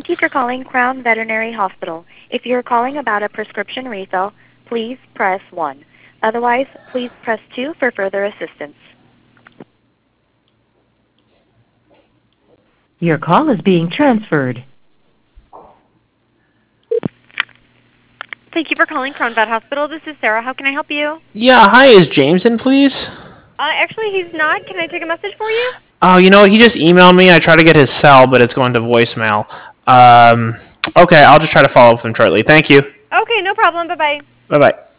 Thank you for calling Crown Veterinary Hospital. If you are calling about a prescription refill, please press 1. Otherwise, please press 2 for further assistance. Your call is being transferred. Thank you for calling Crown Vet Hospital. This is Sarah. How can I help you? Yeah, hi, is James in, please? Actually, he's not. Can I take a message for you? Oh, you know what? He just emailed me. I tried to get his cell, but it's going to voicemail. Okay, I'll just try to follow up with him shortly. Thank you. Okay, no problem. Bye-bye. Bye-bye.